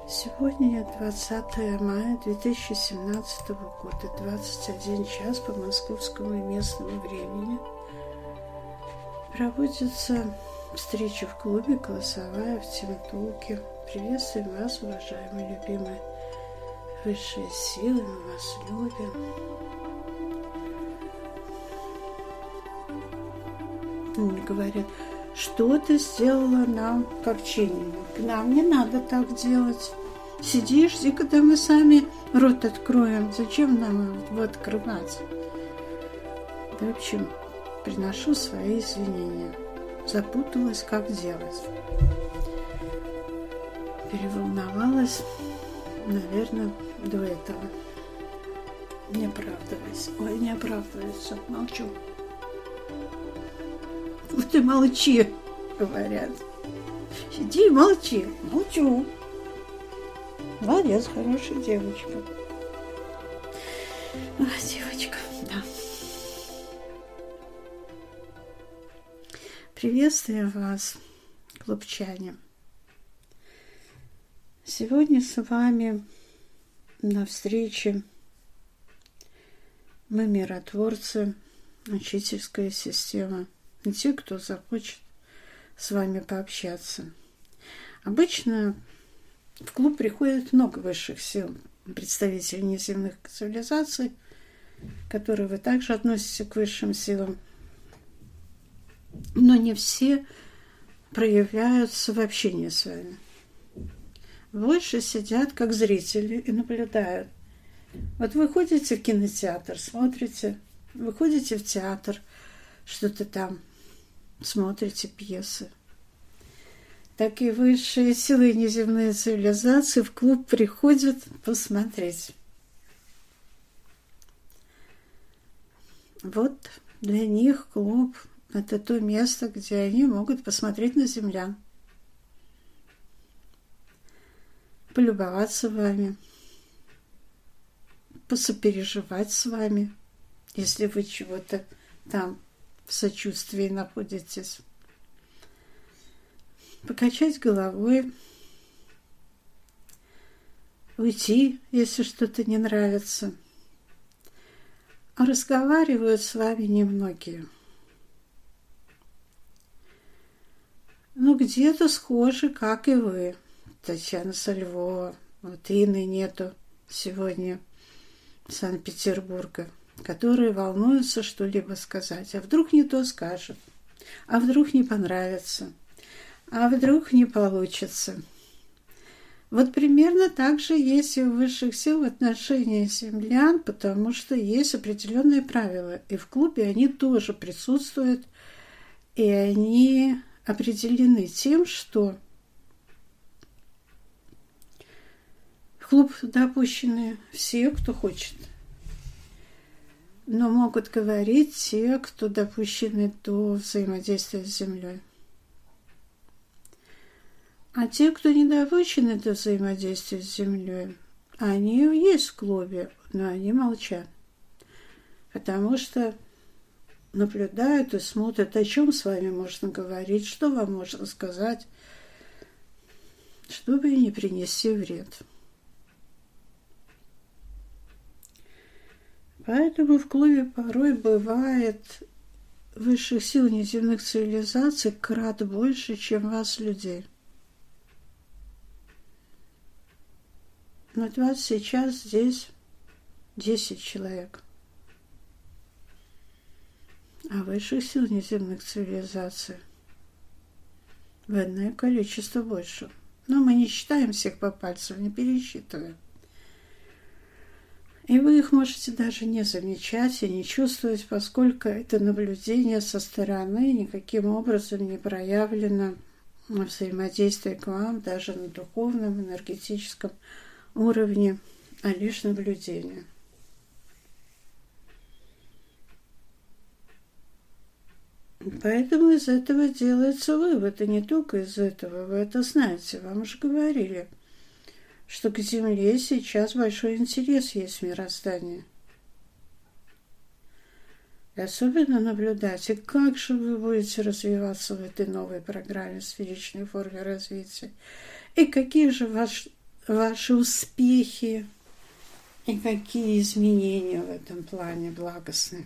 Сегодня 20 мая 2017 года, 21 час по московскому и местному времени. Проводится встреча в клубе «Голосовая» в Тимтулке. Приветствуем вас, уважаемые, любимые высшие силы, мы вас любим. Мне говорят, что ты сделала нам как чиновник? Нам не надо так делать. Сиди, жди, когда мы сами рот откроем. Зачем нам его открывать? В общем, приношу свои извинения. Запуталась, как делать. Переволновалась, наверное, до этого. Не оправдывайся. Ой, не оправдывайся. Молчу. Вот и молчи, говорят. Сиди и молчи. Молчу. Молодец, хорошая девочка. Девочка, да. Приветствую вас, клубчане. Сегодня с вами на встрече мы миротворцы, учительская система. И те, кто захочет с вами пообщаться. Обычно в клуб приходит много высших сил, представителей неземных цивилизаций, которые вы также относитесь к высшим силам. Но не все проявляются в общении с вами. Больше сидят как зрители и наблюдают. Вот вы ходите в кинотеатр, смотрите, вы ходите в театр, что-то там смотрите пьесы. Так и высшие силы и неземные цивилизации в клуб приходят посмотреть. Вот для них клуб – это то место, где они могут посмотреть на землян, полюбоваться вами, посопереживать с вами, если вы чего-то там в сочувствии находитесь. Покачать головой, уйти, если что-то не нравится. А разговаривают с вами немногие. Но где-то схожи, как и вы. Татьяна Сальвова, вот Инны нету сегодня Санкт-Петербурга, которые волнуются что-либо сказать. А вдруг не то скажут? А вдруг не понравится? А вдруг не получится? Вот примерно так же есть и у высших сил в отношении землян, потому что есть определенные правила. И в клубе они тоже присутствуют, и они определены тем, что в клуб допущены все, кто хочет. Но могут говорить те, кто допущены до взаимодействия с землей. А те, кто не допущены до взаимодействия с землей, они есть в клубе, но они молчат. Потому что наблюдают и смотрят, о чем с вами можно говорить, что вам можно сказать, чтобы не принести вред. Поэтому в клубе порой бывает высших сил неземных цивилизаций крат больше, чем вас, людей. Вот вас сейчас здесь 10 человек. А высших сил неземных цивилизаций в иное количество больше. Но мы не считаем всех по пальцам, не пересчитываем. И вы их можете даже не замечать и не чувствовать, поскольку это наблюдение со стороны никаким образом не проявлено на взаимодействии к вам, даже на духовном, энергетическом уровне, а лишь наблюдение. Поэтому из этого делается вывод, и не только из этого, вы это знаете, вам уже говорили, что к Земле сейчас большой интерес есть в мироздании. И особенно наблюдать, и как же вы будете развиваться в этой новой программе сферичной форме развития, и какие же ваши успехи и какие изменения в этом плане благостные.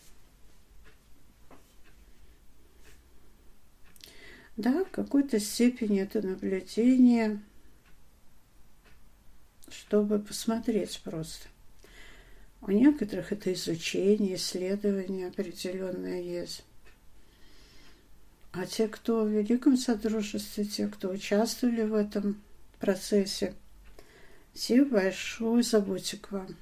Да, в какой-то степени это наблюдение, чтобы посмотреть просто. У некоторых это изучение, исследование определенное есть. А те, кто в Великом Содружестве, те, кто участвовали в этом процессе, все в большой заботе к вам.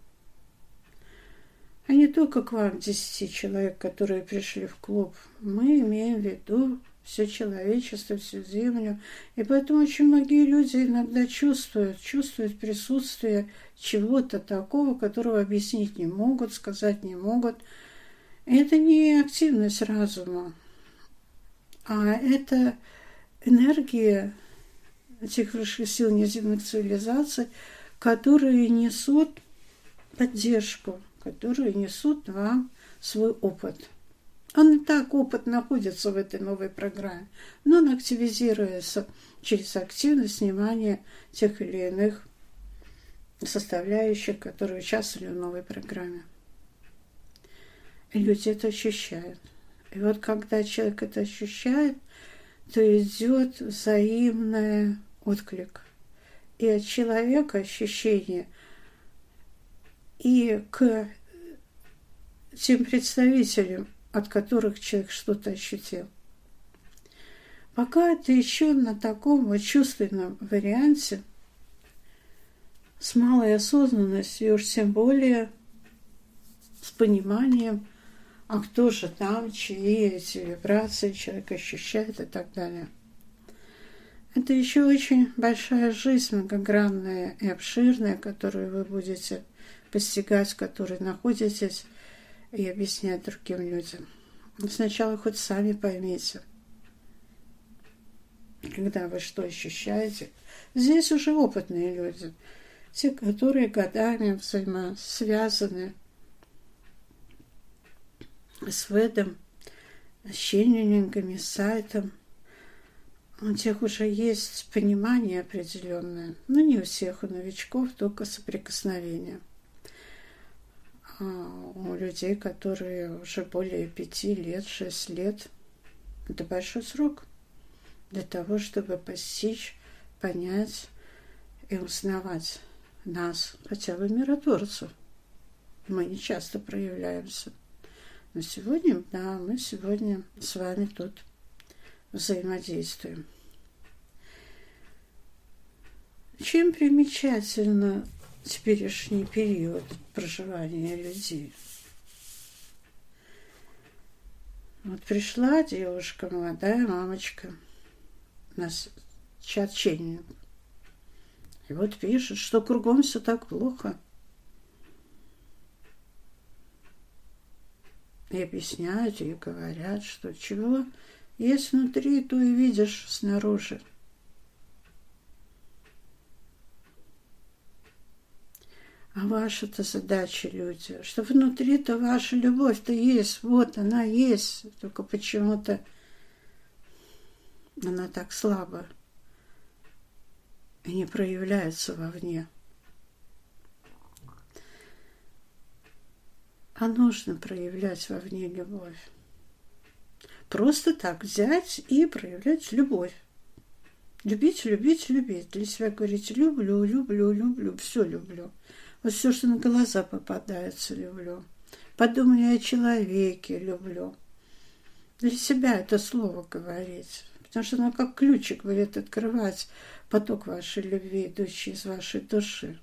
А не только к вам, 10 человек, которые пришли в клуб. Мы имеем в виду все человечество, всю землю. И поэтому очень многие люди иногда чувствуют присутствие чего-то такого, которого объяснить не могут, сказать не могут. И это не активность разума, а это энергия этих высших сил неземных цивилизаций, которые несут поддержку, которые несут вам свой опыт. Он и так, опыт находится в этой новой программе, но он активизируется через активность внимания тех или иных составляющих, которые участвовали в новой программе. И люди это ощущают. И вот когда человек это ощущает, то идет взаимный отклик. И от человека ощущение, и к тем представителям, от которых человек что-то ощутил. Пока это еще на таком вот чувственном варианте, с малой осознанностью, и уж тем более с пониманием, а кто же там, чьи эти вибрации человек ощущает и так далее. Это еще очень большая жизнь, многогранная и обширная, которую вы будете постигать, в которой находитесь, и объяснять другим людям. Но сначала хоть сами поймите, когда вы что ощущаете. Здесь уже опытные люди, те, которые годами взаимосвязаны с ведом, с ченнингами, с сайтом. У тех уже есть понимание определенное, но не у всех, у новичков только соприкосновение. А у людей, которые уже более 5 лет, 6 лет, это большой срок для того, чтобы постичь, понять и узнавать нас, хотя бы миротворцев. Мы не часто проявляемся. Но сегодня, да, мы сегодня с вами тут взаимодействуем. Чем примечательно теперешний период проживания людей? Вот пришла девушка, молодая мамочка, на чат ченнинг. И вот пишет, что кругом все так плохо. И объясняют, и говорят, что чего есть внутри, то и видишь снаружи. А ваша-то задача, люди, что внутри-то ваша любовь-то есть, вот она есть, только почему-то она так слабо и не проявляется вовне. А нужно проявлять вовне любовь. Просто так взять и проявлять любовь. Любить, любить, любить. Для себя говорить люблю, люблю, люблю, все люблю. Вот все, что на глаза попадается, люблю. Подумай о человеке, люблю. Для себя это слово говорить. Потому что оно как ключик будет открывать поток вашей любви, идущий из вашей души.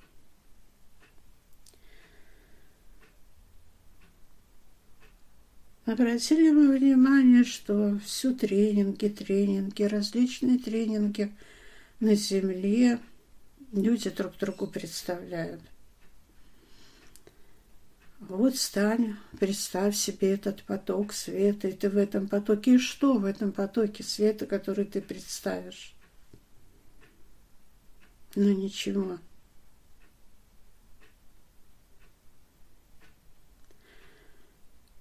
Обратили мы внимание, что все тренинги, различные тренинги на Земле люди друг другу представляют. Вот встань, представь себе этот поток света, и ты в этом потоке. И что в этом потоке света, который ты представишь? Ну ничего.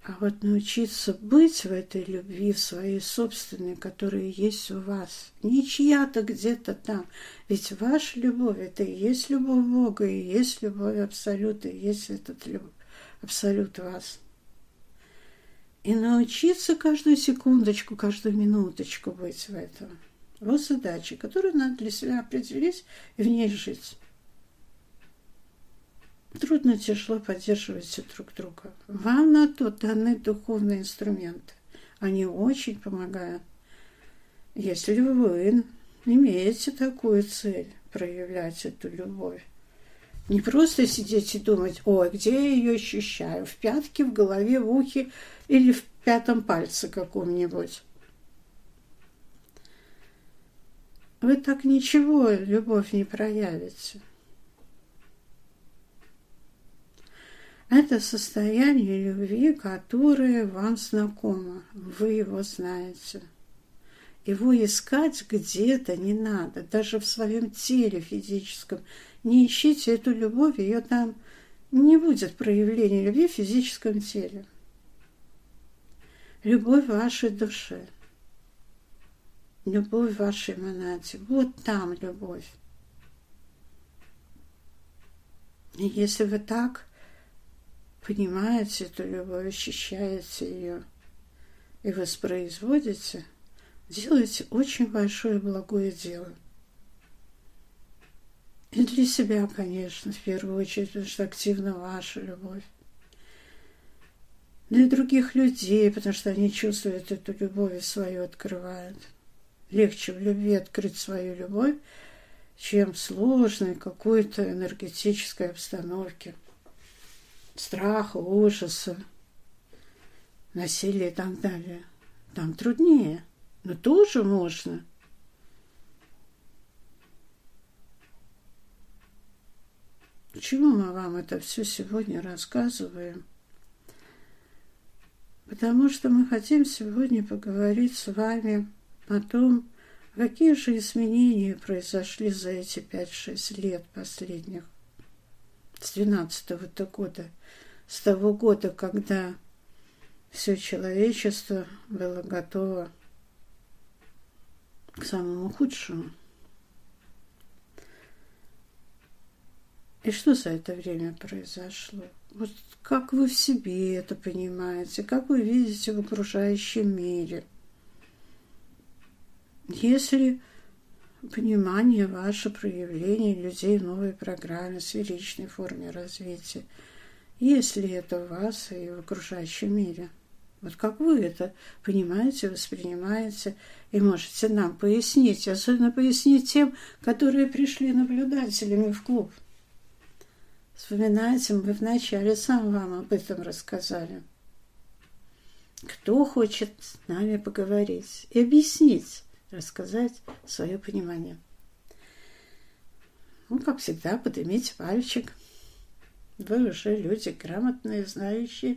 А вот научиться быть в этой любви, в своей собственной, которая есть у вас. Не чья-то где-то там. Ведь ваша любовь – это и есть любовь Бога, и есть любовь Абсолюта, и есть этот Абсолют вас. И научиться каждую секундочку, каждую минуточку быть в этом. Вот задача, которую надо для себя определить и в ней жить. Трудно, тяжело поддерживайте друг друга. Вам на то даны духовные инструменты. Они очень помогают. Если вы имеете такую цель, проявлять эту любовь. Не просто сидеть и думать, ой, где я ее ощущаю? В пятке, в голове, в ухе или в пятом пальце каком-нибудь. Вы так ничего, любовь, не проявите. Это состояние любви, которое вам знакомо, вы его знаете. Его искать где-то не надо, даже в своем теле физическом. Не ищите эту любовь, ее там не будет проявления любви в физическом теле. Любовь в вашей душе, любовь в вашей монате. Вот там любовь. И если вы так понимаете эту любовь, ощущаете ее и воспроизводите, делаете очень большое благое дело. И для себя, конечно, в первую очередь, потому что активна ваша любовь. Для других людей, потому что они чувствуют эту любовь и свою открывают. Легче в любви открыть свою любовь, чем в сложной какой-то энергетической обстановке. Страха, ужаса, насилия и так далее. Там труднее, но тоже можно. Почему мы вам это все сегодня рассказываем? Потому что мы хотим сегодня поговорить с вами о том, какие же изменения произошли за эти 5-6 лет последних. С 12-го года, с того года, когда все человечество было готово к самому худшему. И что за это время произошло? Вот как вы в себе это понимаете, как вы видите в окружающем мире. Если понимание ваше, проявление людей в новой программе, сферичной форме развития, есть ли это у вас и в окружающем мире? Вот как вы это понимаете, воспринимаете и можете нам пояснить, особенно пояснить тем, которые пришли наблюдателями в клуб. Вспоминайте, мы вначале сам вам об этом рассказали. Кто хочет с нами поговорить и объяснить, рассказать свое понимание. Ну, как всегда, поднимите пальчик. Вы уже люди грамотные, знающие.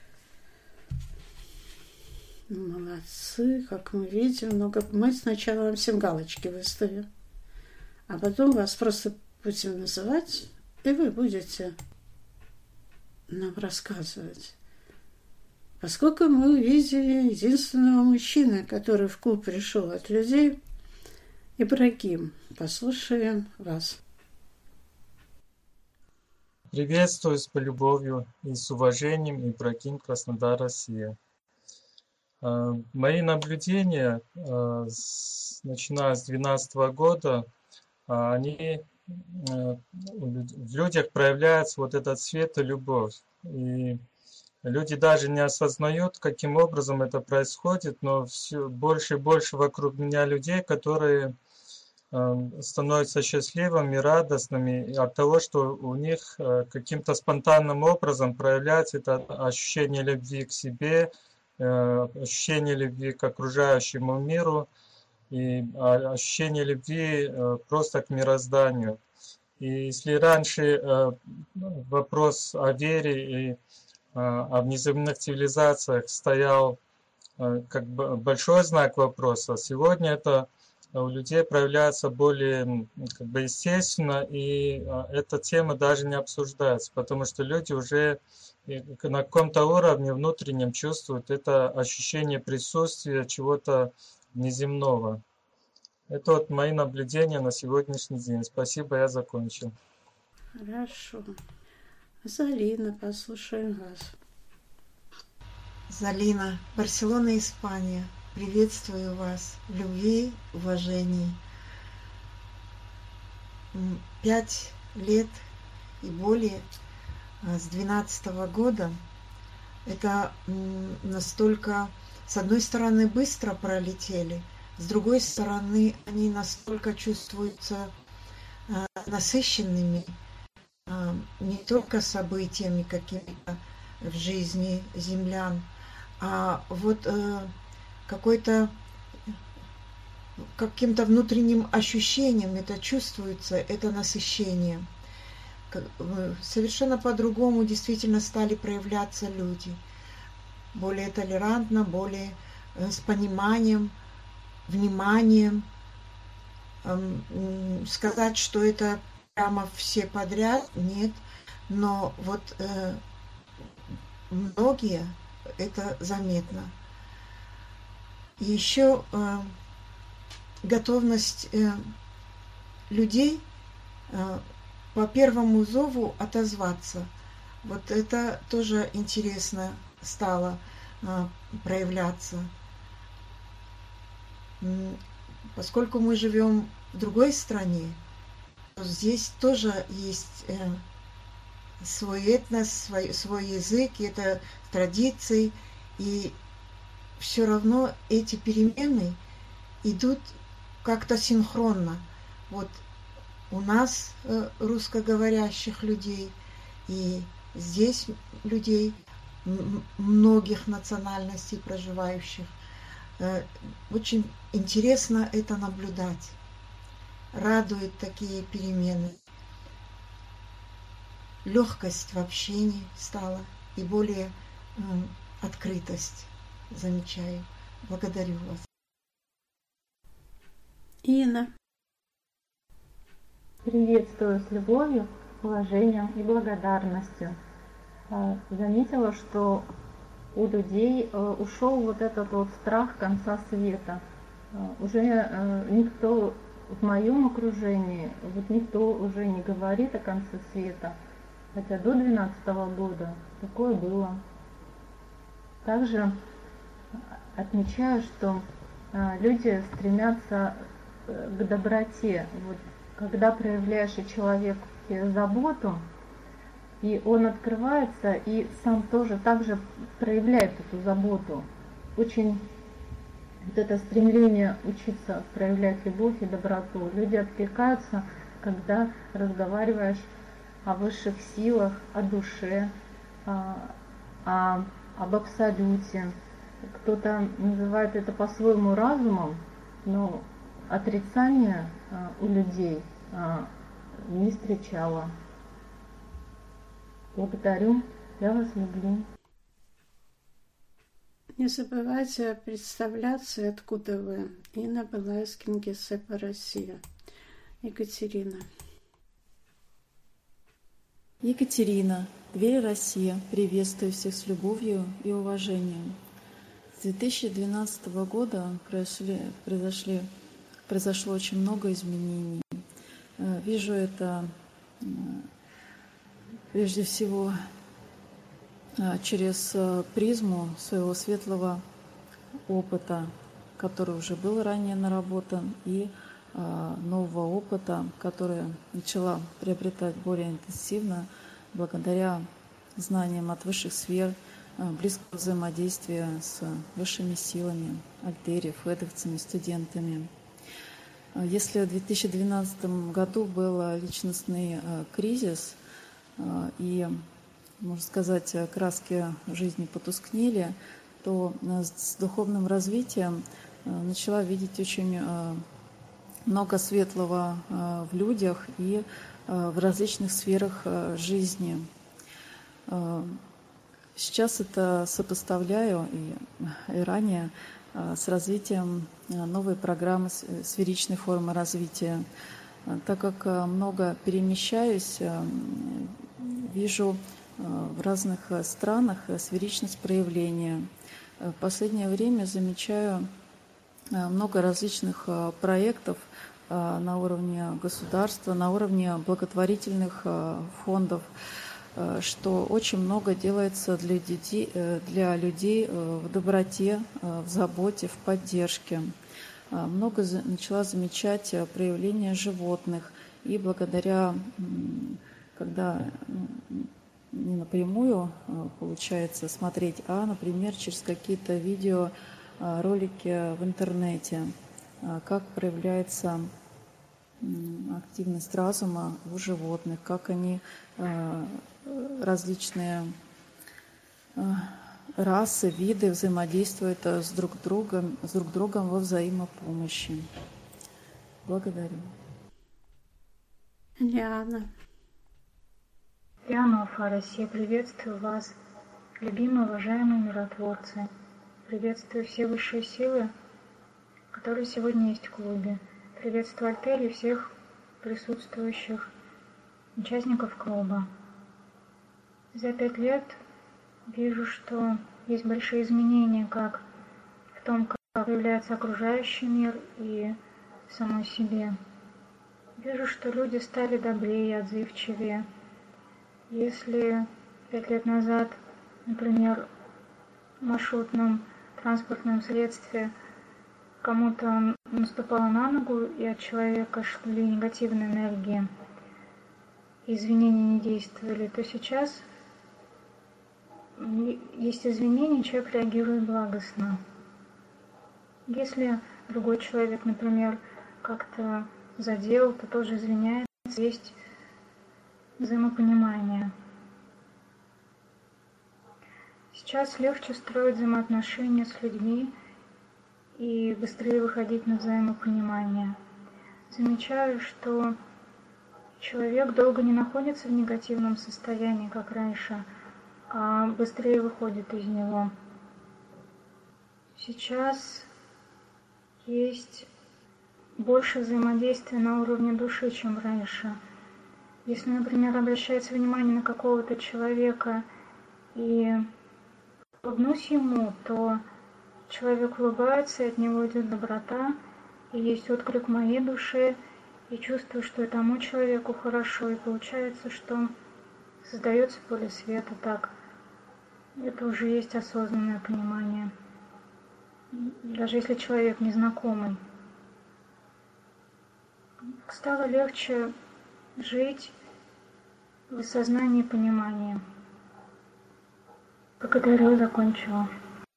Молодцы, как мы видим. Много. Мы сначала вам всем галочки выставим, а потом вас просто будем называть, и вы будете нам рассказывать. Поскольку мы увидели единственного мужчину, который в клуб пришел от людей, Ибрагим, послушаем вас. Приветствую с любовью и с уважением, Ибрагим, Краснодар, Россия. Мои наблюдения, начиная с 2012 года, они в людях проявляется вот этот свет и любовь. И люди даже не осознают, каким образом это происходит, но все больше и больше вокруг меня людей, которые становятся счастливыми, радостными от того, что у них каким-то спонтанным образом проявляется это ощущение любви к себе, ощущение любви к окружающему миру и ощущение любви просто к мирозданию. И если раньше вопрос о вере и о внеземных цивилизациях стоял как бы большой знак вопроса, сегодня это у людей проявляется более как бы естественно, и эта тема даже не обсуждается, потому что люди уже на каком-то уровне внутреннем чувствуют это ощущение присутствия чего-то неземного. Это вот мои наблюдения на сегодняшний день. Спасибо, я закончил. Хорошо. Залина, послушаем вас. Залина, Барселона, Испания. Приветствую вас в любви, уважении. 5 лет и более с 12-го года. Это настолько, с одной стороны, быстро пролетели, с другой стороны, они настолько чувствуются насыщенными не только событиями какими-то в жизни землян, а вот каким-то внутренним ощущением это чувствуется, это насыщение. Совершенно по-другому действительно стали проявляться люди. Более толерантно, более с пониманием, вниманием. Сказать, что это прямо все подряд, нет. Но вот многие, это заметно. И еще готовность людей по первому зову отозваться. Вот это тоже интересно стало проявляться. Поскольку мы живем в другой стране, то здесь тоже есть свой этнос, свой язык, это традиции, и все равно эти перемены идут как-то синхронно. Вот у нас русскоговорящих людей, и здесь людей многих национальностей проживающих. Очень интересно это наблюдать. Радуют такие перемены. Легкость в общении стала и более открытость замечаю. Благодарю вас. Инна. Приветствую с любовью, уважением и благодарностью. Заметила, что у людей ушел вот этот вот страх конца света. Уже никто в моем окружении, вот никто уже не говорит о конце света, хотя до 12-го года такое было. Также отмечаю, что люди стремятся к доброте. Вот, когда проявляешь у человека заботу, и он открывается, и сам тоже также проявляет эту заботу. Очень вот это стремление учиться проявлять любовь и доброту. Люди откликаются, когда разговариваешь о высших силах, о душе, об абсолюте. Кто-то называет это по-своему разумом, но отрицания у людей не встречала. Благодарю, я вас люблю. Не забывайте представляться, откуда вы. Инна была из Кингисеппа, Россия. Екатерина. Екатерина, Тверь, Россия. Приветствую всех с любовью и уважением. С 2012 года произошло очень много изменений. Вижу это прежде всего через призму своего светлого опыта, который уже был ранее наработан, и нового опыта, который начала приобретать более интенсивно благодаря знаниям от высших сфер, близкого взаимодействия с высшими силами, альтери, федовцами, студентами. Если в 2012 году был личностный кризис, и, можно сказать, краски жизни потускнели, то с духовным развитием начала видеть очень много светлого в людях и в различных сферах жизни. Сейчас это сопоставляю, и ранее с развитием новой программы сферичной формы развития. Так как много перемещаюсь, вижу в разных странах сферичность проявления. В последнее время замечаю много различных проектов на уровне государства, на уровне благотворительных фондов, что очень много делается для людей в доброте, в заботе, в поддержке. Много начала замечать проявления животных, и благодаря, когда не напрямую получается смотреть, а, например, через какие-то видео, ролики в интернете, как проявляется активность разума у животных, как они различные расы, виды взаимодействуют с друг другом во взаимопомощи. Благодарю. Лиана. Лиана Уфа, Россия, приветствую вас, любимые, уважаемые миротворцы. Приветствую все высшие силы, которые сегодня есть в клубе. Приветствую Альтер и всех присутствующих участников клуба. За 5 лет вижу, что есть большие изменения как в том, как проявляется окружающий мир и в самой себе. Вижу, что люди стали добрее, отзывчивее. Если 5 лет назад, например, в маршрутном транспортном средстве кому-то наступала на ногу, и от человека шли негативные энергии, извинения не действовали, то сейчас есть извинения, человек реагирует благостно. Если другой человек, например, как-то задел, то тоже извиняется, есть взаимопонимание. Сейчас легче строить взаимоотношения с людьми и быстрее выходить на взаимопонимание. Замечаю, что человек долго не находится в негативном состоянии, как раньше, а быстрее выходит из него. Сейчас есть больше взаимодействия на уровне души, чем раньше. Если, например, обращается внимание на какого-то человека и улыбнусь ему, то человек улыбается, и от него идет доброта, и есть отклик в моей душе, и чувствую, что и тому человеку хорошо, и получается, что создается поле света так. Это уже есть осознанное понимание. Даже если человек незнакомый. Стало легче жить в сознании и понимании. Благодарю, закончила.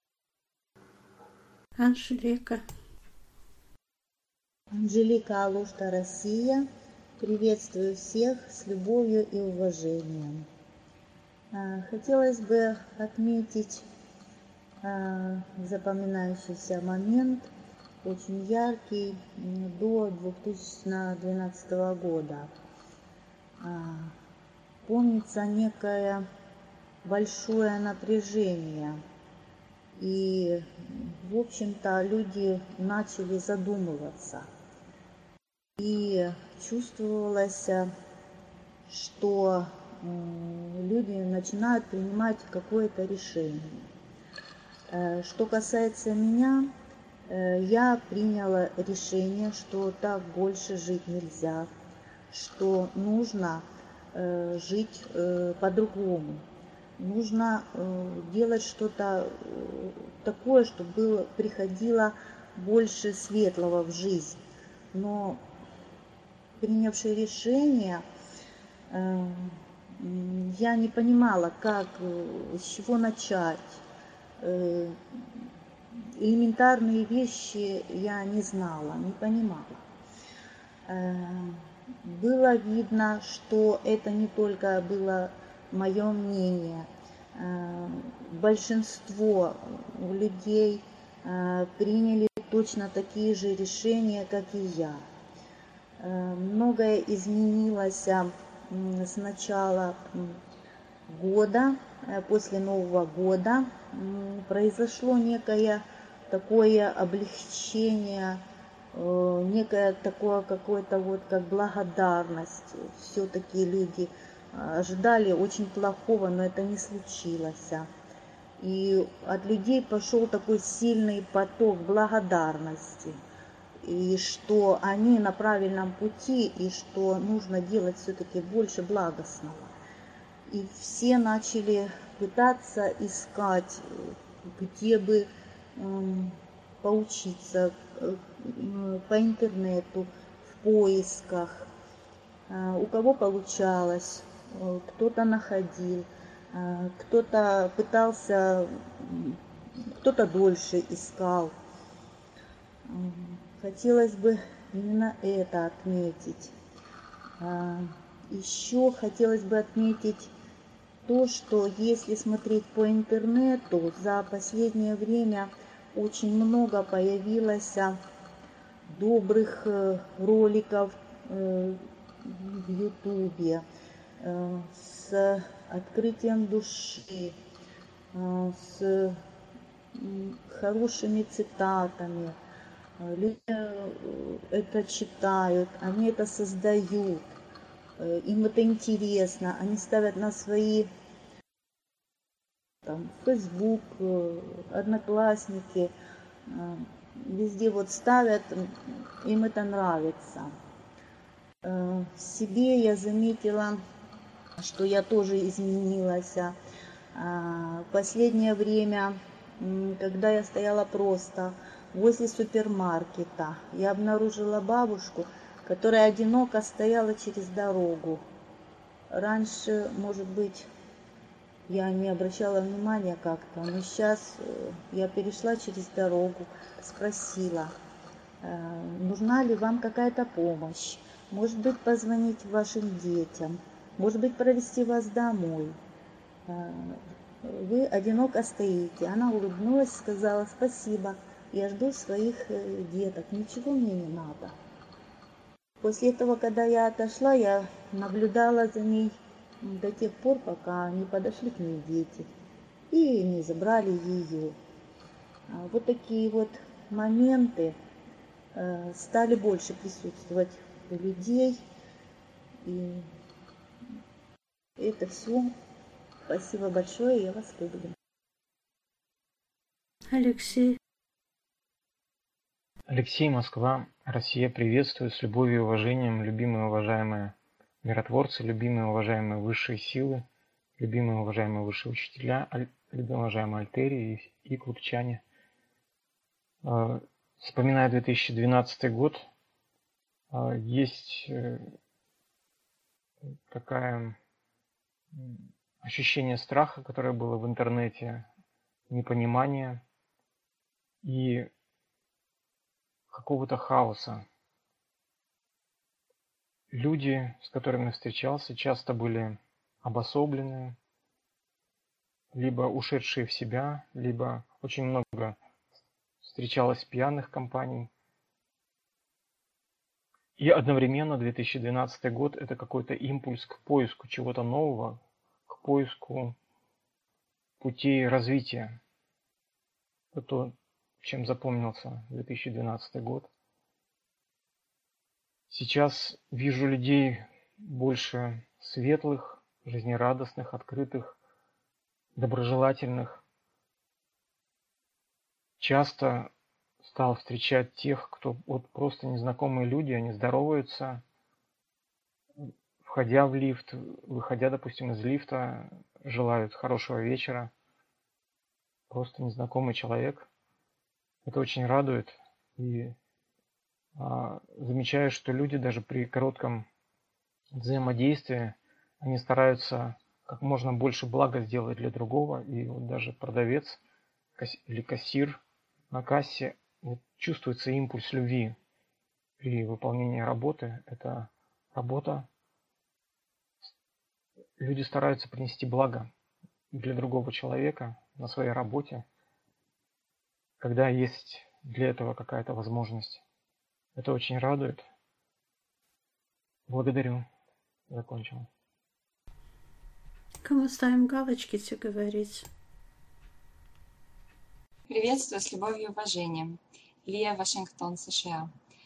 Анжелика. Анжелика Алушта, Россия. Приветствую всех с любовью и уважением. Хотелось бы отметить запоминающийся момент, очень яркий, до 2012 года. Помнится некое большое напряжение, и, в общем-то, люди начали задумываться. И чувствовалось, что люди начинают принимать какое-то решение. Что касается меня, я приняла решение, что так больше жить нельзя, что нужно жить по-другому. Нужно делать что-то такое, чтобы приходило больше светлого в жизнь. Но принявши решение, я не понимала, как, с чего начать. Элементарные вещи я не знала, не понимала. Было видно, что это не только было мое мнение. Большинство людей приняли точно такие же решения, как и я. Многое изменилось с начала года, после Нового года. Произошло некое такое облегчение, некое такое какое-то вот как благодарность. Все-таки люди ожидали очень плохого, но это не случилось. И от людей пошел такой сильный поток благодарности, и что они на правильном пути, и что нужно делать все-таки больше благостного. И все начали пытаться искать, где бы поучиться по интернету, в поисках. У кого получалось, кто-то находил, кто-то пытался, кто-то дольше искал. Хотелось бы именно это отметить. Еще хотелось бы отметить то, что если смотреть по интернету, за последнее время очень много появилось добрых роликов в Ютубе с открытием души, с хорошими цитатами. Люди это читают, они это создают, им это интересно, они ставят на свои Facebook, Одноклассники, везде вот ставят, им это нравится. В себе я заметила, что я тоже изменилась. В последнее время, когда я стояла просто возле супермаркета, я обнаружила бабушку, которая одиноко стояла через дорогу. Раньше, может быть, я не обращала внимания как-то, но сейчас я перешла через дорогу, спросила, нужна ли вам какая-то помощь, может быть, позвонить вашим детям, может быть, провести вас домой. Вы одиноко стоите. Она улыбнулась, сказала: спасибо, я жду своих деток, ничего мне не надо. После этого, когда я отошла, я наблюдала за ней до тех пор, пока не подошли к ней дети и не забрали ее. Вот такие вот моменты стали больше присутствовать у людей. И это все. Спасибо большое, я вас люблю. Алексей. Алексей, Москва, Россия, приветствую с любовью и уважением, любимые и уважаемые миротворцы, любимые и уважаемые высшие силы, любимые и уважаемые высшие учителя, любимые и уважаемые альтерии и клубчане. Вспоминая 2012 год, есть такое ощущение страха, которое было в интернете, непонимание и какого-то хаоса. Люди, с которыми я встречался, часто были обособленные, либо ушедшие в себя, либо очень много встречалось пьяных компаний. И одновременно 2012 год – это какой-то импульс к поиску чего-то нового, к поиску путей развития. Это то, чем запомнился 2012 год. Сейчас вижу людей больше светлых, жизнерадостных, открытых, доброжелательных. Часто стал встречать тех, кто вот просто незнакомые люди, они здороваются, входя в лифт, выходя, допустим, из лифта, желают хорошего вечера. Просто незнакомый человек. Это очень радует. И замечаю, что люди даже при коротком взаимодействии, они стараются как можно больше блага сделать для другого. И вот даже продавец или кассир на кассе, вот чувствуется импульс любви при выполнении работы. Это работа. Люди стараются принести благо для другого человека на своей работе, когда есть для этого какая-то возможность. Это очень радует. Благодарю. Закончил. Кому ставим галочки, те говорить. Приветствую с любовью и уважением. Лия, Вашингтон, США.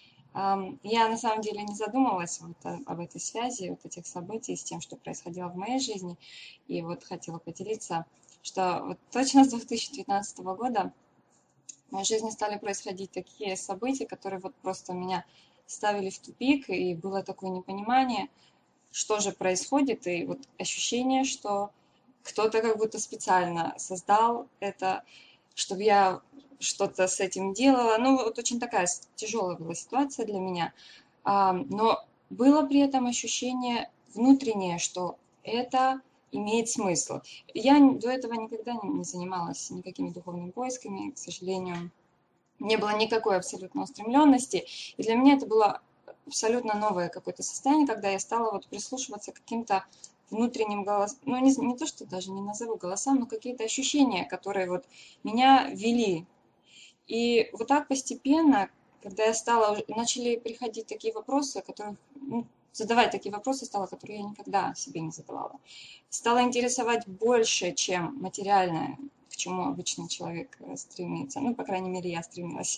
Я на самом деле не задумывалась об этой связи, вот этих событий с тем, что происходило в моей жизни. И вот хотела поделиться, что вот точно с 2019 года в моей жизни стали происходить такие события, которые вот просто меня ставили в тупик, и было такое непонимание, что же происходит, и вот ощущение, что кто-то как будто специально создал это, чтобы я что-то с этим делала. Ну, вот очень такая тяжелая была ситуация для меня. Но было при этом ощущение внутреннее, что это имеет смысл. Я до этого никогда не занималась никакими духовными поисками, к сожалению. Не было никакой абсолютно устремленности. И для меня это было абсолютно новое какое-то состояние, когда я стала вот прислушиваться к каким-то внутренним голосам, ну не то, что даже не назову голосам, но какие-то ощущения, которые вот меня вели. И вот так постепенно, когда начали приходить такие вопросы, задавать такие вопросы стало, которые я никогда себе не задавала. Стало интересовать больше, чем материальное, к чему обычный человек стремится. Ну, по крайней мере, я стремилась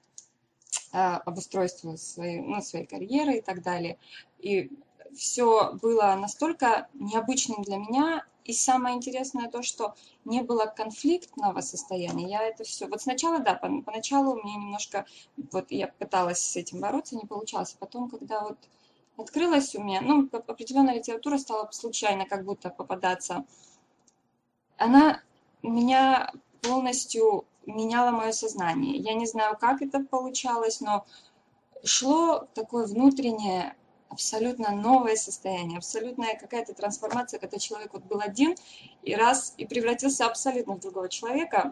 обустройству своей карьеры и так далее. И все было настолько необычным для меня. И самое интересное то, что не было конфликтного состояния. Я это все... Вот сначала, да, поначалу мне немножко... Вот я пыталась с этим бороться, не получалось. Потом, когда вот открылась у меня... Ну, определенная литература стала случайно как будто попадаться. Она меня полностью меняла мое сознание. Я не знаю, как это получалось, но шло такое внутреннее, абсолютно новое состояние, абсолютная какая-то трансформация, когда человек вот был один и превратился абсолютно в другого человека.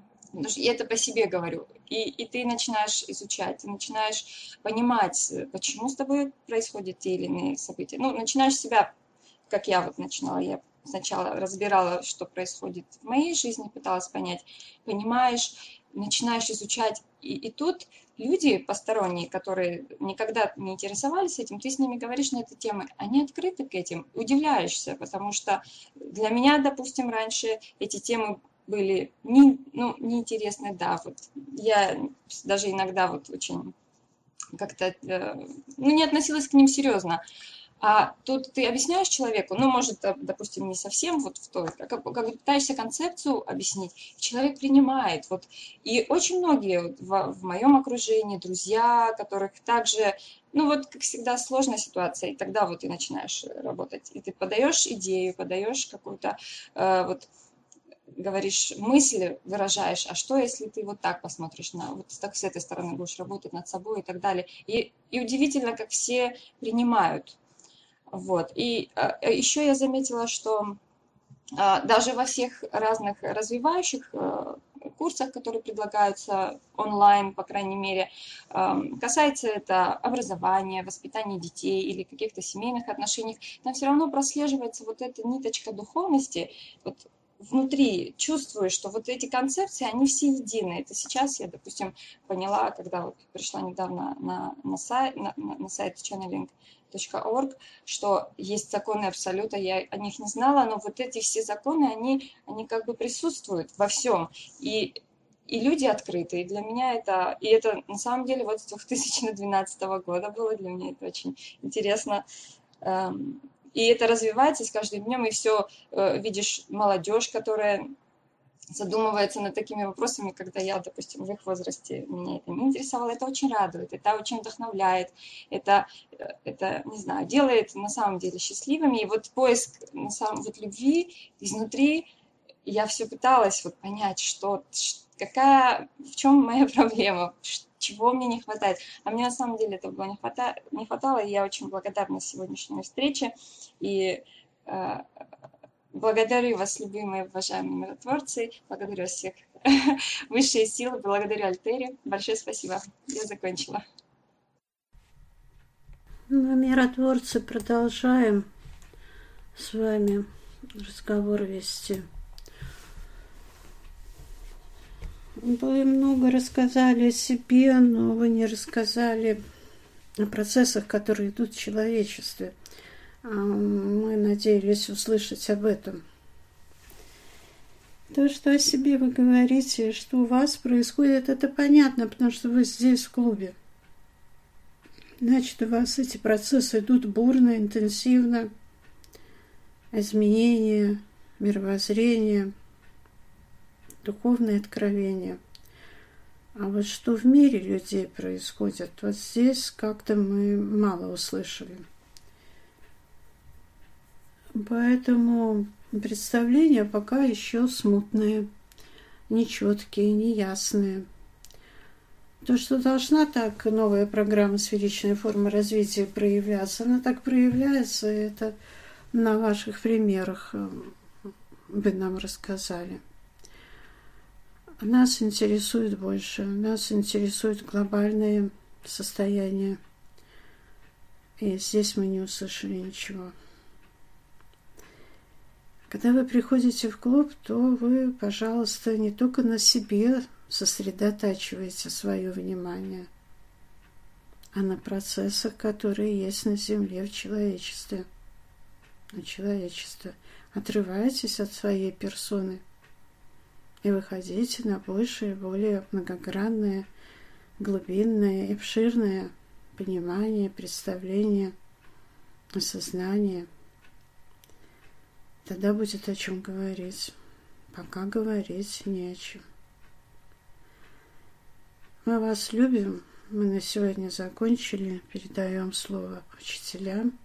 Я это по себе говорю. И ты начинаешь изучать, ты начинаешь понимать, почему с тобой происходят те или иные события. Ну, начинаешь себя, как я вот начинала, я сначала разбирала, что происходит в моей жизни, пыталась понять, понимаешь, начинаешь изучать. И тут люди посторонние, которые никогда не интересовались этим, ты с ними говоришь на эту тему, они открыты к этим, удивляешься, потому что для меня, допустим, раньше эти темы были неинтересны, да, вот я даже иногда вот очень как-то, не относилась к ним серьезно. А тут ты объясняешь человеку, ну, может, допустим, не совсем вот в той, как пытаешься концепцию объяснить, человек принимает. Вот. И очень многие в моем окружении, друзья, которых также, ну, вот, как всегда, сложная ситуация, и тогда вот ты начинаешь работать. И ты подаешь идею, подаешь какую-то, вот, говоришь, мысль выражаешь, а что, если ты вот так посмотришь, вот так с этой стороны будешь работать над собой и так далее. И удивительно, как все принимают. Вот. И еще я заметила, что даже во всех разных развивающих курсах, которые предлагаются онлайн, по крайней мере, касается это образования, воспитания детей или каких-то семейных отношений, там все равно прослеживается вот эта ниточка духовности, вот внутри чувствую, что вот эти концепции, они все едины. Это сейчас я, допустим, поняла, когда вот пришла недавно на сайт channeling.org, что есть законы абсолюта, я о них не знала, но вот эти все законы, они как бы присутствуют во всем. И люди открыты. И для меня это на самом деле вот с 2012 года было, для меня это очень интересно. И это развивается с каждым днем, и все видишь молодежь, которая задумывается над такими вопросами, когда я, допустим, в их возрасте меня это не интересовало, это очень радует, это очень вдохновляет, это не знаю, делает на самом деле счастливыми. И вот поиск на самом вот любви изнутри, я все пыталась вот понять, в чем моя проблема, чего мне не хватает. А мне на самом деле этого не хватало, и я очень благодарна сегодняшней встрече. И благодарю вас, любимые, уважаемые миротворцы, благодарю всех высшие силы, благодарю Альтерию. Большое спасибо. Я закончила. Мы, миротворцы, продолжаем с вами разговор вести. Вы много рассказали о себе, но вы не рассказали о процессах, которые идут в человечестве. Мы надеялись услышать об этом. То, что о себе вы говорите, что у вас происходит, это понятно, потому что вы здесь, в клубе. Значит, у вас эти процессы идут бурно, интенсивно. Изменения, мировоззрение, духовное откровение. А вот что в мире людей происходит, вот здесь как-то мы мало услышали. Поэтому представления пока еще смутные, нечеткие, неясные. То, что должна так новая программа «Сферичная форма развития» проявляться, она так проявляется, это на ваших примерах вы нам рассказали. Нас интересует больше, нас интересует глобальное состояние. И здесь мы не услышали ничего. Когда вы приходите в клуб, то вы, пожалуйста, не только на себе сосредотачиваете свое внимание, а на процессах, которые есть на Земле в человечестве. На человечестве. Отрывайтесь от своей персоны и выходите на большее, более многогранное, глубинное и обширное понимание, представление, осознание. Тогда будет о чем говорить. Пока говорить не о чем. Мы вас любим. Мы на сегодня закончили. Передаем слово учителям.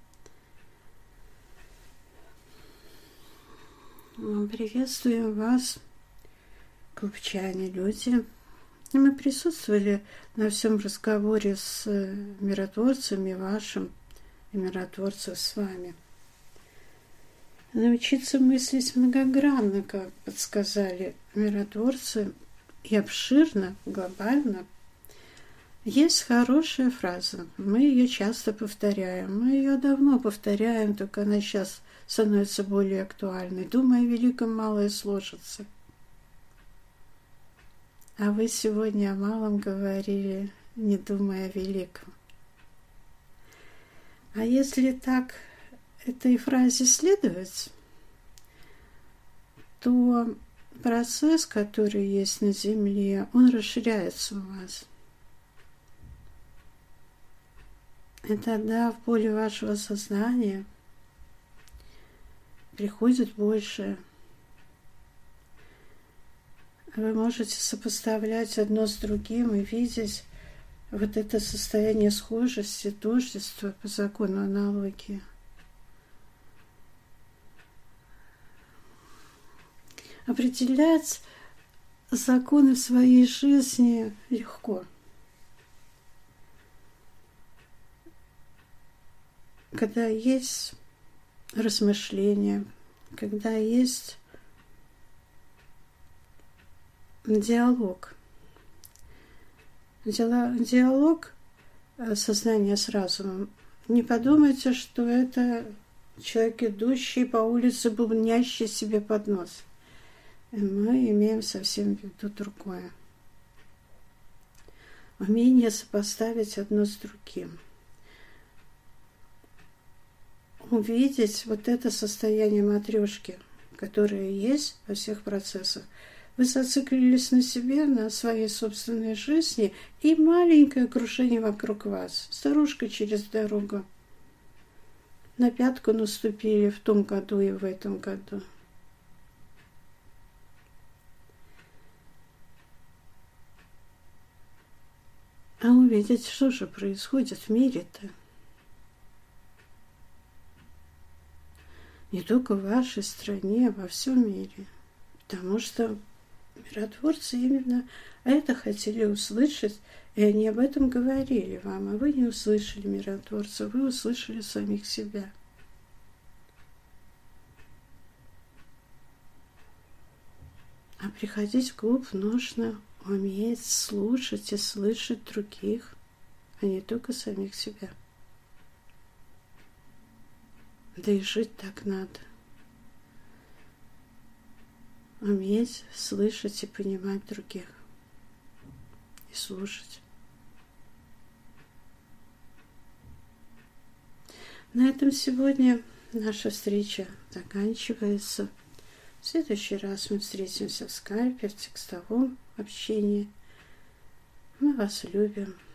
Приветствуем вас, клубчане, люди. Мы присутствовали на всем разговоре с миротворцами вашим и миротворцев с вами. Научиться мыслить многогранно, как подсказали миротворцы, и обширно, глобально. Есть хорошая фраза, мы ее часто повторяем, мы ее давно повторяем, только она сейчас становится более актуальной. Думая о великом, малое сложится. А вы сегодня о малом говорили, не думая о великом. А если так этой фразе следовать, то процесс, который есть на Земле, он расширяется у вас. И тогда в поле вашего сознания приходит больше. Вы можете сопоставлять одно с другим и видеть вот это состояние схожести, тождества по закону аналогии. Определять законы своей жизни легко. Когда есть размышления, когда есть диалог. Диалог сознания с разумом. Не подумайте, что это человек, идущий по улице, бубнящий себе под нос. Мы имеем совсем в виду другое. Умение сопоставить одно с другим. Увидеть вот это состояние матрешки, которое есть во всех процессах. Вы зациклились на себе, на своей собственной жизни и маленькое окружение вокруг вас. Старушка через дорогу. На пятку наступили в том году и в этом году. А увидеть, что же происходит в мире-то. Не только в вашей стране, а во всем мире. Потому что миротворцы именно это хотели услышать, и они об этом говорили вам, а вы не услышали миротворцев, вы услышали самих себя. А приходить в клуб нужно уметь слушать и слышать других, а не только самих себя. Да и жить так надо. Уметь слышать и понимать других. И слушать. На этом сегодня наша встреча заканчивается. В следующий раз мы встретимся в скайпе, в текстовом общении. Мы вас любим.